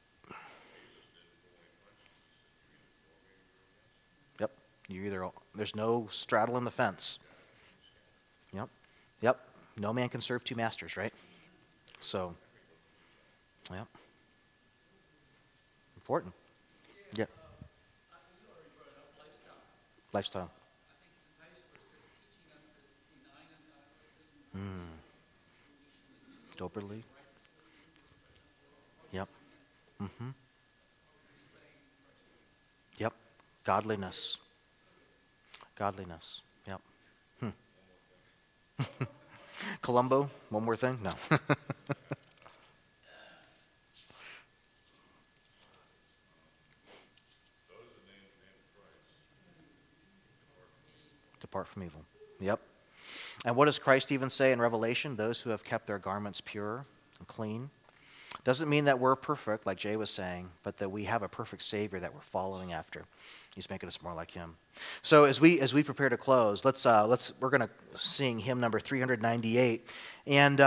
Yep. There's no straddling the fence. Yep. Yep. No man can serve two masters, right? So, yep. Important. Yeah. Lifestyle. Soberly. Yep. Mm-hmm. Yep. Godliness. Godliness. Yep. Columbo, one more thing? No. Depart from evil. Yep. And what does Christ even say in Revelation? Those who have kept their garments pure and clean. Doesn't mean that we're perfect, like Jay was saying, but that we have a perfect Savior that we're following after. He's making us more like him. So as we prepare to close, we're going to sing hymn number 398, and